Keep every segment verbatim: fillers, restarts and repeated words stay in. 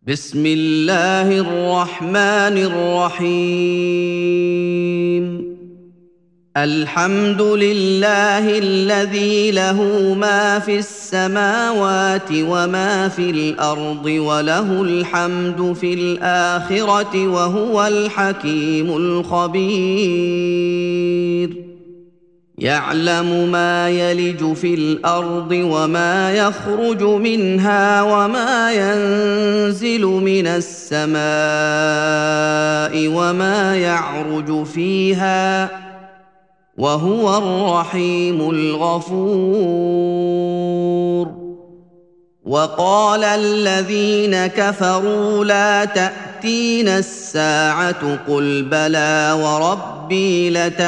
بسم الله الرحمن الرحيم. الحمد لله الذي له ما في السماوات وما في الأرض وله الحمد في الآخرة وهو الحكيم الخبير. يعلم ما يلج في الأرض وما يخرج منها وما ينزل من السماء وما يعرج فيها وهو الرحيم الغفور. وقال الذين كفروا لا تأتينا الساعة قل بلى وربي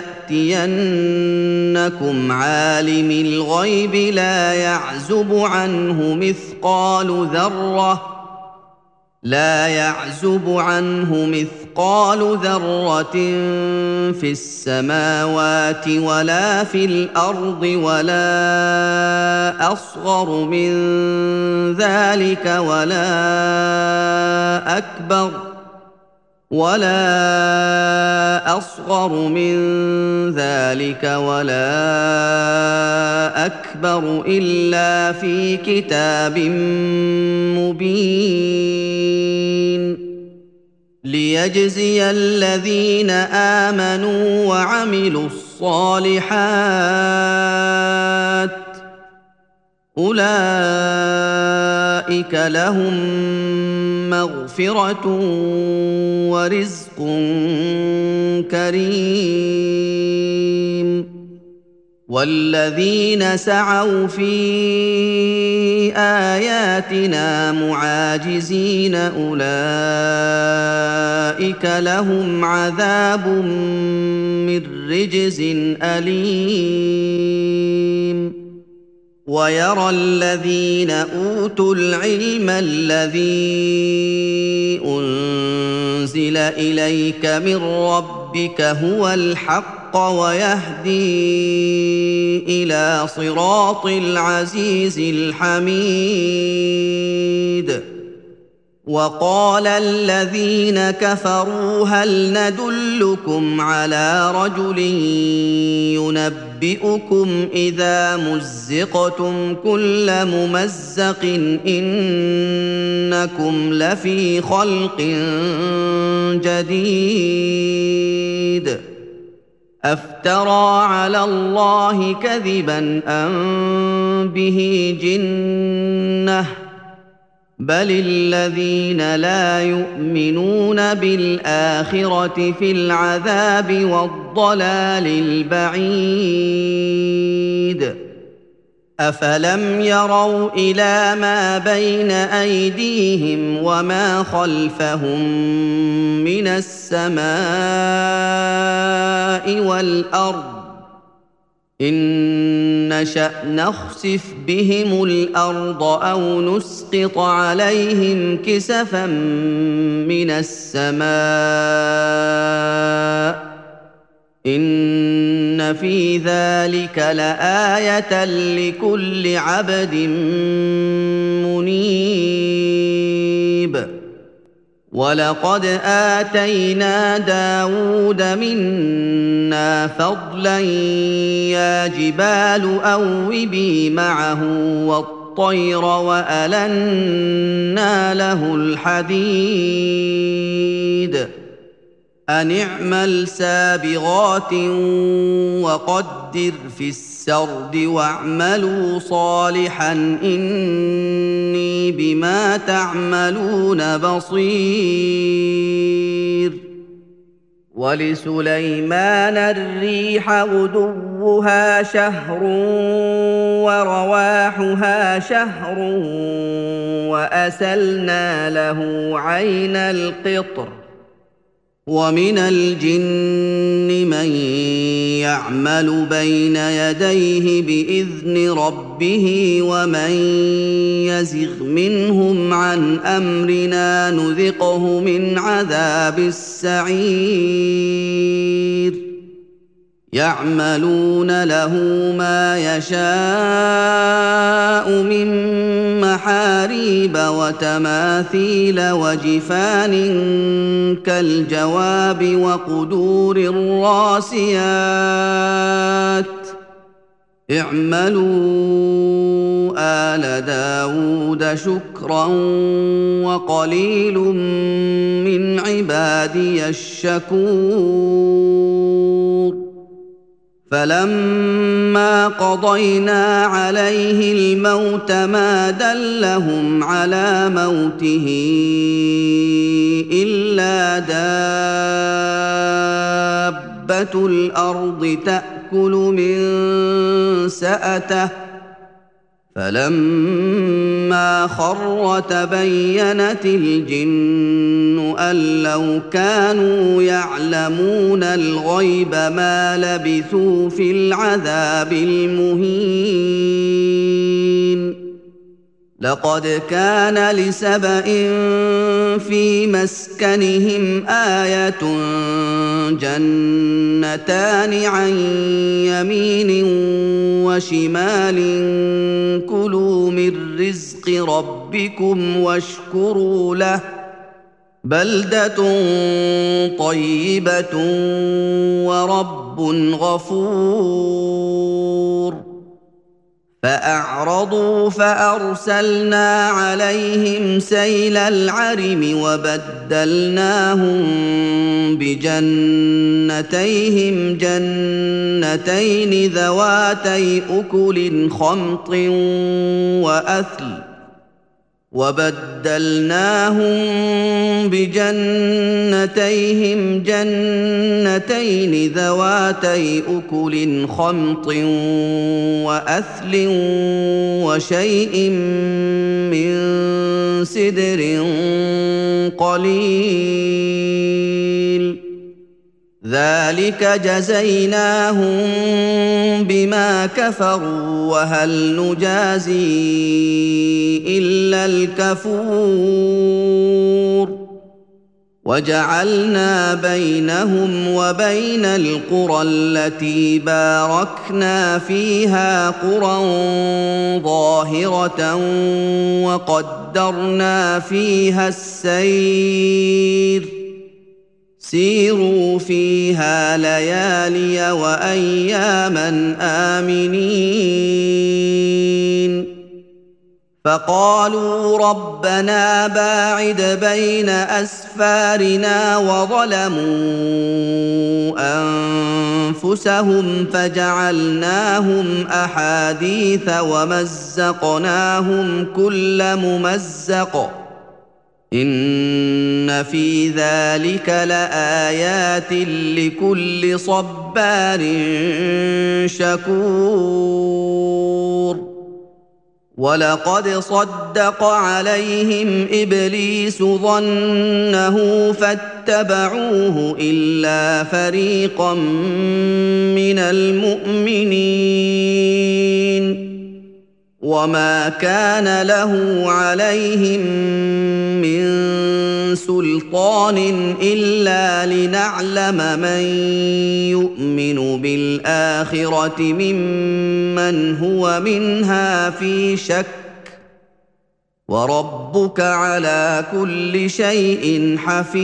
لتأتينكم عالم الغيب لا يعزب عنه مثقال ذرة لا يعزب عنه مثقال ذرة في السماوات ولا في الأرض ولا أصغر من ذلك ولا أكبر ولا أصغر من ذلك ولا أكبر إلا في كتاب مبين. ليجزي الذين آمنوا وعملوا الصالحات أولئك لهم مغفرة ورزق كريم. والذين سعوا في آياتنا معاجزين أولئك لهم عذاب من رجز أليم. ويرى الذين أوتوا العلم الذي أنزل إليك من ربك هو الحق ويهدي إلى صراط العزيز الحميد. وقال الذين كفروا هل ندلكم على رجل ينبئكم إذا مزقتم كل ممزق إنكم لفي خلق جديد. أفترى على الله كذبا أم به جنة بل الذين لا يؤمنون بالآخرة في العذاب والضلال البعيد. أفلم يروا إلى ما بين أيديهم وما خلفهم من السماء والأرض إن نشأ نخسف بهم الأرض أو نسقط عليهم كسفا من السماء إن في ذلك لآية لكل عبد منيب. ولقد آتينا داود منا فضلا يا جبال أوبي معه والطير وألنا له الحديد أن اعمل سابغات وقدر في السرد واعملوا صالحا إني بما تعملون بصير. ولسليمان الريح غدوها شهر ورواحها شهر وأسلنا له عين القطر. ومن الجن من يعمل بين يديه بإذن ربه ومن يزغ منهم عن أمرنا نذقه من عذاب السعير. يعملون له ما يشاء من محاريب وتماثيل وجفان كالجواب وقدور الراسيات اعملوا آل داود شكرا وقليل من عبادي الشكور فلما قضينا عليه الموت ما دلهم على موته إلا دابة الأرض تأكل من سأته فلما خر تبينت الجن أن لو كانوا يعلمون الغيب ما لبثوا في العذاب المهين لقد كان لسبإ في مسكنهم آية جنتان عن يمين وشمال كلوا من رزق ربكم واشكروا له بلدة طيبة ورب غفور فأعرضوا فأرسلنا عليهم سيل العرم وبدلناهم بجنتيهم جنتين ذواتي أكل خمط وأثل وبدلناهم بجنتيهم جنتين ذواتي أكل خمط وأثل وشيء من سدر قليل ذلك جزيناهم بما كفروا وهل نجازي إلا الكفور وجعلنا بينهم وبين القرى التي باركنا فيها قرى ظاهرة وقدرنا فيها السير سيروا فيها ليالي وأياما آمنين فقالوا ربنا باعد بين أسفارنا وظلموا أنفسهم فجعلناهم أحاديث ومزقناهم كل ممزق إن في ذلك لآيات لكل صبار شكور ولقد صدق عليهم إبليس ظنه فاتبعوه إلا فريقا من المؤمنين وما كان له عليهم من سلطان إلا لنعلم من يؤمن بالآخرة ممن هو منها في شك وربك على كل شيء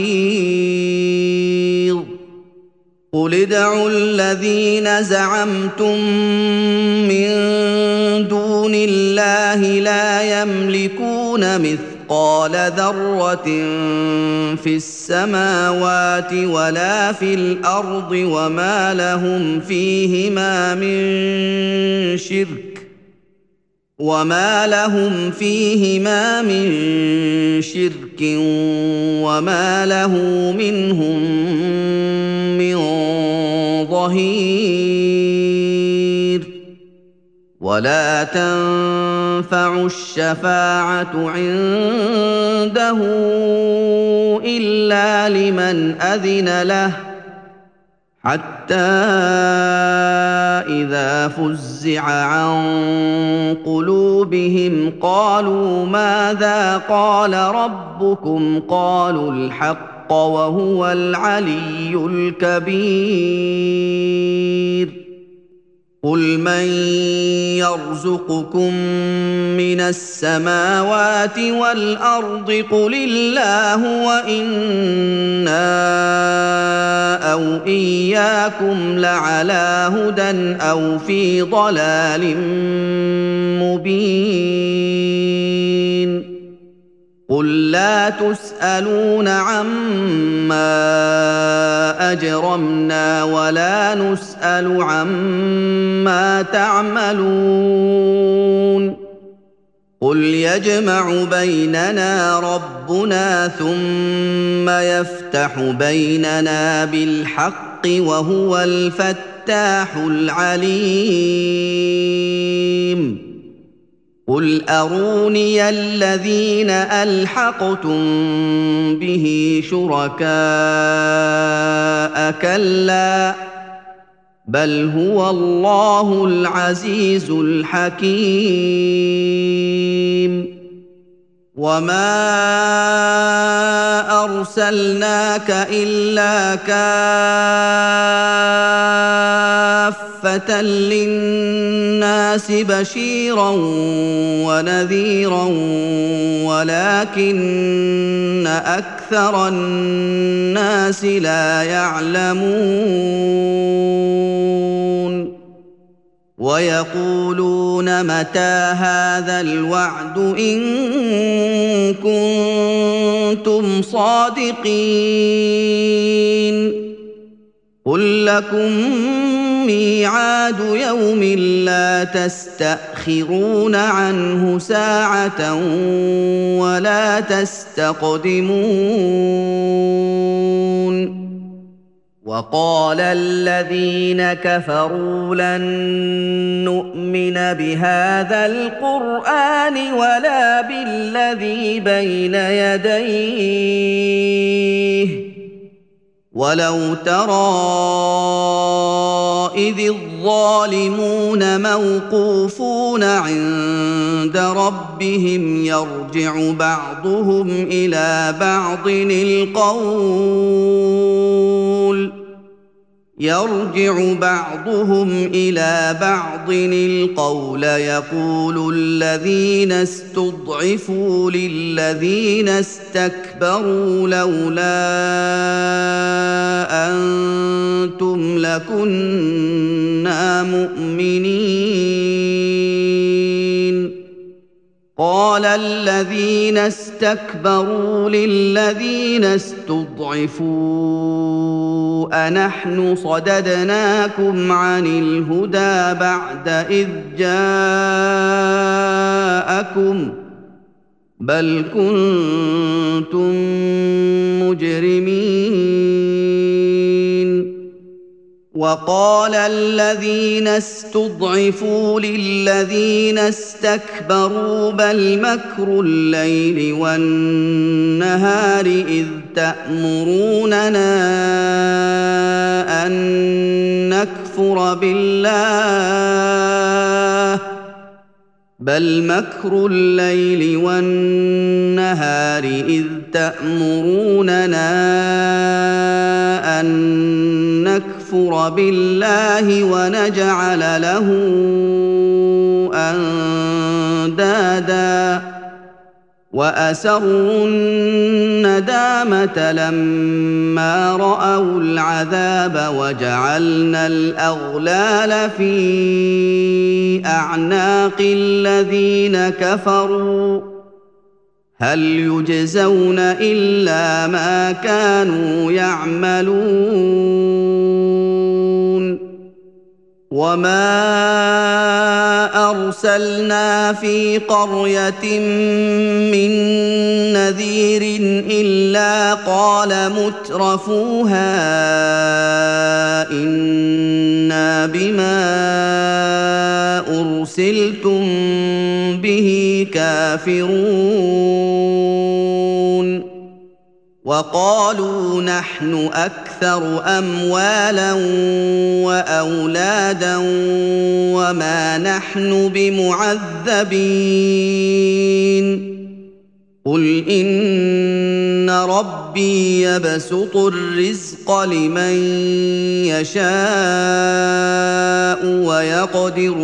حفيظ قل ادعوا الذين زعمتم من دون الله لا يملكون مثقال ذرة في السماوات ولا في الأرض وما لهم فيهما من شرك وما لهم فيهما من شرك وما له منهم من ظهير ولا تنفع الشفاعة عنده إلا لمن أذن له حتى إذا فزع عن قلوبهم قالوا ماذا قال ربكم قالوا الحق وهو العلي الكبير قل من يرزقكم من السماوات والأرض قل الله وإنا أو إياكم لعلى هدى أو في ضلال مبين قل لا تسألون عما أجرمنا ولا نسأل عما تعملون قل يجمع بيننا ربنا ثم يفتح بيننا بالحق وهو الفتاح العليم قل أروني الذين ألحقتم به شركاء كلا بل هو الله العزيز الحكيم وما أرسلناك إلا كافة للناس بشيرا ونذيرا ولكن أكثر الناس لا يعلمون ويقولون متى هذا الوعد إن كنتم صادقين قل لكم ميعاد يوم لا تستأخرون عنه ساعة ولا تستقدمون وقال الذين كفروا لن نؤمن بهذا القرآن ولا بالذي بين يديه ولو ترى إذ الظالمون موقوفون عند ربهم يرجع بعضهم إلى بعض القول يرجع بعضهم إلى بعض القول يقول الذين استضعفوا للذين استكبروا لولا أنتم لكنا مؤمنين قال الذين استكبروا للذين استضعفوا أنحن صددناكم عن الهدى بعد إذ جاءكم بل كنتم مجرمين وقال الذين استضعفوا للذين استكبروا بل مكر الليل والنهار إذ تأمروننا أن نكفر بالله بل مكر الليل والنهار إذ تأمروننا أن نكفر بالله ونجعل له أندادا وأسروا الندامة لما رأوا العذاب وجعلنا الأغلال في أعناق الذين كفروا هل يجزون إلا ما كانوا يعملون وما أرسلنا في قرية من نذير إلا قال مترفوها إنا بما أرسلتم به كافرون وقالوا نحن أكثر أموالا وأولادا وما نحن بمعذبين قل إن ربي ربي يبسط الرزق لمن يشاء ويقدر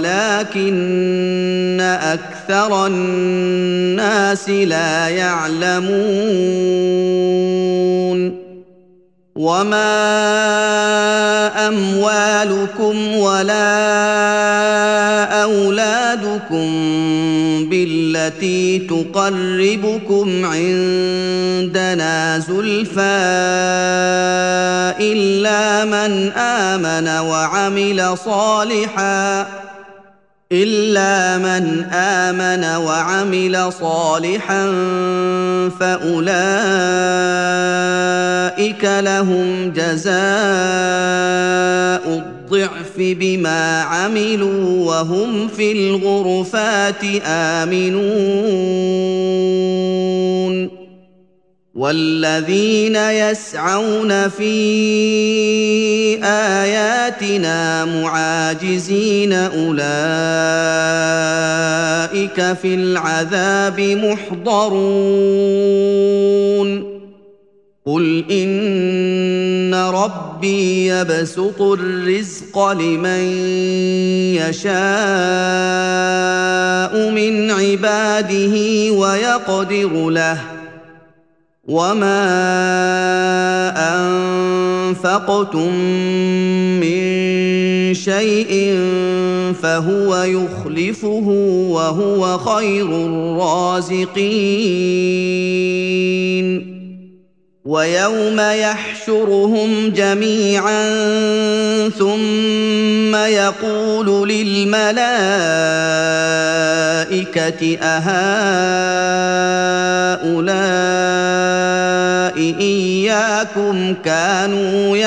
ولكن أكثر الناس لا يعلمون وما أموالكم ولا أولادكم بالتي تقربكم عندنا زلفى إلا من آمن وعمل صالحاً إلا من آمن وعمل صالحا فأولئك لهم جزاء الضعف بما عملوا وهم في الغرفات آمنون والذين يسعون في آياتنا معاجزين أولئك في العذاب محضرون قل إن ربي يبسط الرزق لمن يشاء من عباده ويقدر له وما أنفقتم من شيء فهو يخلفه وهو خير الرازقين ويوم يحشرهم جميعا ثم يقول للملائكة أهؤلاء إياكم كانوا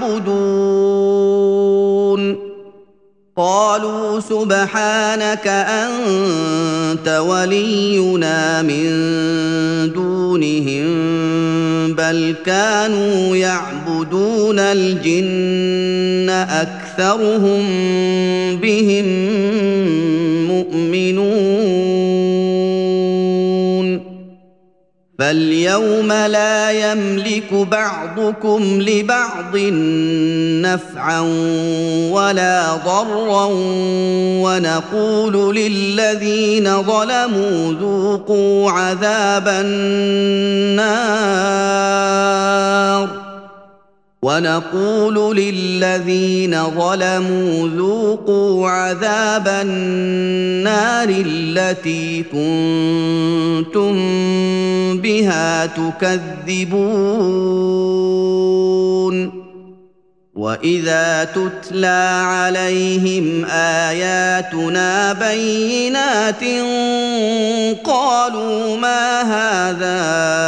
يعبدون قالوا سبحانك أنت ولينا من دونهم بل كانوا يعبدون الجن أكثرهم بهم مؤمنون فاليوم لا يملك بعضكم لبعض نفعا ولا ضرا ونقول للذين ظلموا ذوقوا عذاب النار ونقول للذين ظلموا ذوقوا عذاب النار التي كنتم بها تكذبون وإذا تتلى عليهم آياتنا بينات قالوا ما هذا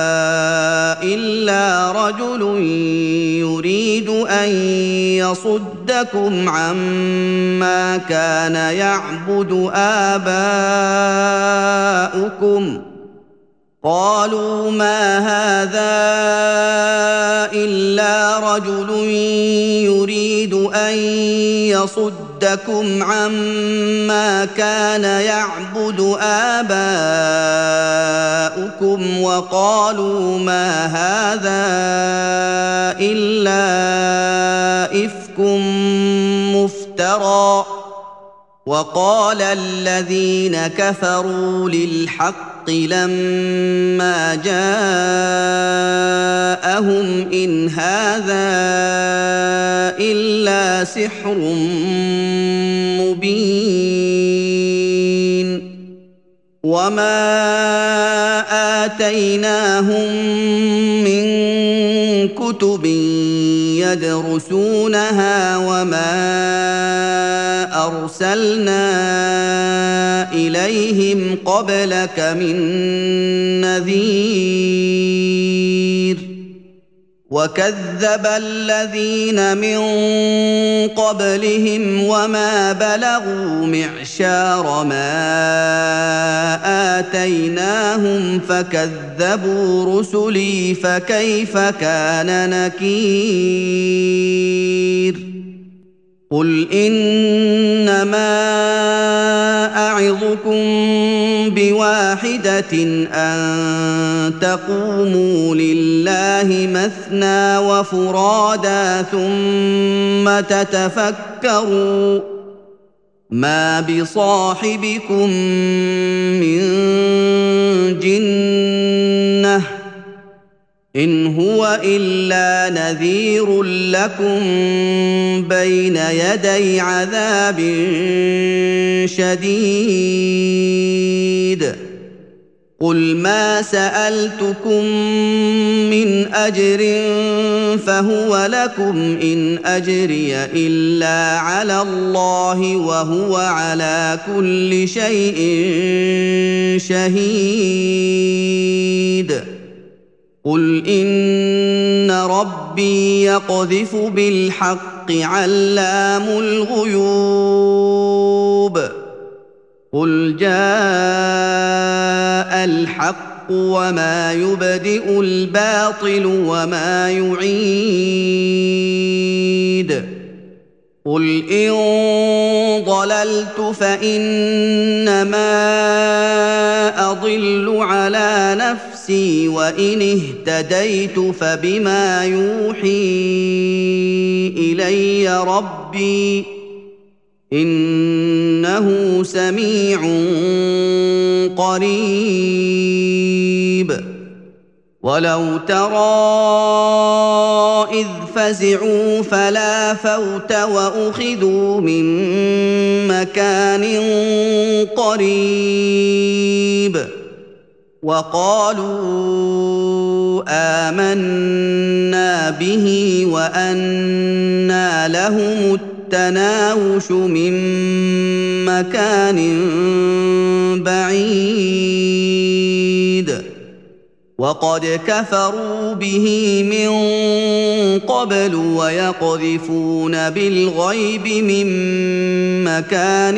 إلا رجل يريد أن يصدكم عما كان يعبد آباؤكم قالوا ما هذا إلا رجل يريد أن يصدكم عما كان يعبد آباؤكم وقالوا ما هذا إلا إفك مفترى وقال الذين كفروا للحق لما جاءهم إن هذا إلا سحر مبين وما آتيناهم من كتب يدرسونها وما أرسلنا إليهم قبلك من نذير وكذب الذين من قبلهم وما بلغوا معشار ما آتيناهم فكذبوا رسلي فكيف كان نكير قل إنما أعظكم بواحدة أن تقوموا لله مثنى وفرادى ثم تتفكروا ما بصاحبكم من جنة إن هو إلا نذير لكم بين يدي عذاب شديد قل ما سألتكم من أجر فهو لكم إن أجري إلا على الله وهو على كل شيء شهيد قل إن ربي يقذف بالحق علام الغيوب قل جاء الحق وما يبدئ الباطل وما يعيد قل إن ضللت فإنما أضل على نفسي وإن اهتديت فبما يوحي إلي ربي إنه سميع قريب ولو ترى إذ فزعوا فلا فوت وأخذوا من مكان قريب وقالوا آمنا به وأنى لهم التناوش من مكان بعيد وقد كفروا به من قبل ويقذفون بالغيب من مكان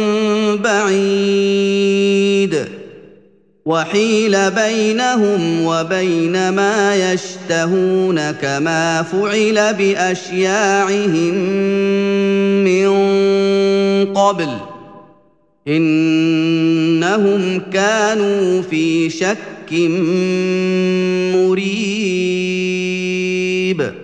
بعيد وحيل بينهم وبين ما يشتهون كما فعل بأشياعهم من قبل إنهم كانوا في شك مريب